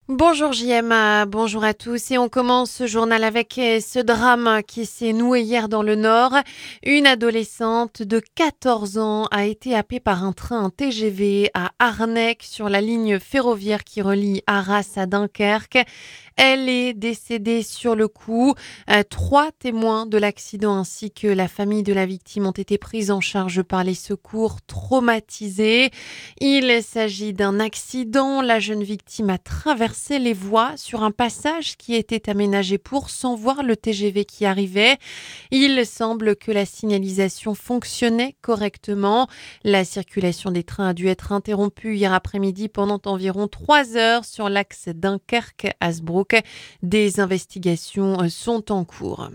Bonjour JM, bonjour à tous et on commence ce journal avec ce drame qui s'est noué hier dans le Nord. Une adolescente de 14 ans a été happée par un train TGV à Arnec sur la ligne ferroviaire qui relie Arras à Dunkerque. Elle est décédée sur le coup. Trois témoins de l'accident ainsi que la famille de la victime ont été pris en charge par les secours traumatisés. Il s'agit d'un accident. La jeune victime a traversé les voies sur un passage qui était aménagé pour sans voir le TGV qui arrivait. Il semble que la signalisation fonctionnait correctement. La circulation des trains a dû être interrompue hier après-midi pendant environ 3 heures sur l'axe Dunkerque-Hasbrook. Des investigations sont en cours.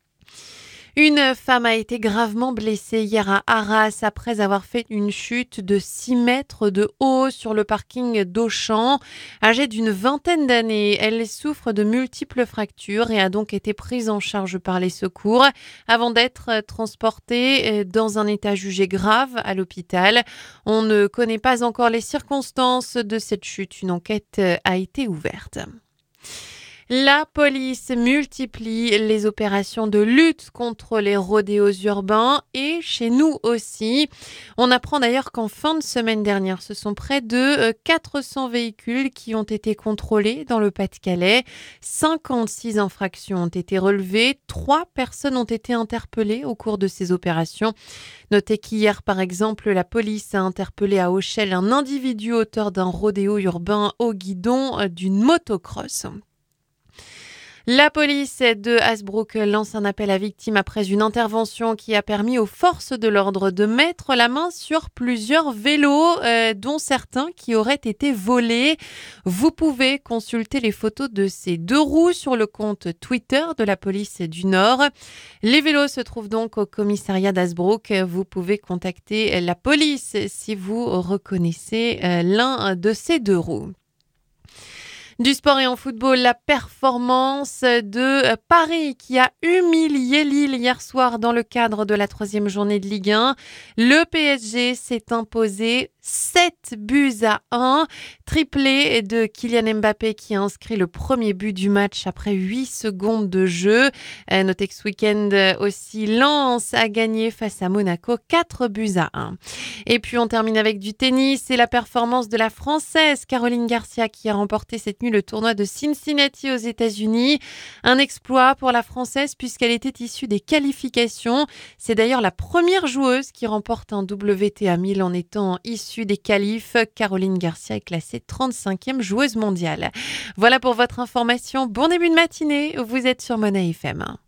Une femme a été gravement blessée hier à Arras après avoir fait une chute de 6 mètres de haut sur le parking d'Auchan. Âgée d'une vingtaine d'années, elle souffre de multiples fractures et a donc été prise en charge par les secours avant d'être transportée dans un état jugé grave à l'hôpital. On ne connaît pas encore les circonstances de cette chute. Une enquête a été ouverte. La police multiplie les opérations de lutte contre les rodéos urbains et chez nous aussi. On apprend d'ailleurs qu'en fin de semaine dernière, ce sont près de 400 véhicules qui ont été contrôlés dans le Pas-de-Calais. 56 infractions ont été relevées. 3 personnes ont été interpellées au cours de ces opérations. Notez qu'hier, par exemple, la police a interpellé à Auchel un individu auteur d'un rodéo urbain au guidon d'une motocross. La police de Hasbrook lance un appel à victimes après une intervention qui a permis aux forces de l'ordre de mettre la main sur plusieurs vélos, dont certains qui auraient été volés. Vous pouvez consulter les photos de ces 2 roues sur le compte Twitter de la police du Nord. Les vélos se trouvent donc au commissariat d'Hasbrook. Vous pouvez contacter la police si vous reconnaissez l'un de ces 2 roues. Du sport et en football, la performance de Paris qui a humilié Lille hier soir dans le cadre de la 3e journée de Ligue 1. Le PSG s'est imposé 7-1, triplé de Kylian Mbappé qui a inscrit le premier but du match après 8 secondes de jeu. Notez que ce week-end aussi, Lens a gagné face à Monaco 4-1. Et puis on termine avec du tennis et la performance de la Française Caroline Garcia qui a remporté cette nuit le tournoi de Cincinnati aux États-Unis. Un exploit pour la Française puisqu'elle était issue des qualifications. C'est d'ailleurs la première joueuse qui remporte un WTA 1000 en étant issue des qualifs. Caroline Garcia est classée 35e joueuse mondiale. Voilà pour votre information. Bon début de matinée. Vous êtes sur Monnaie FM.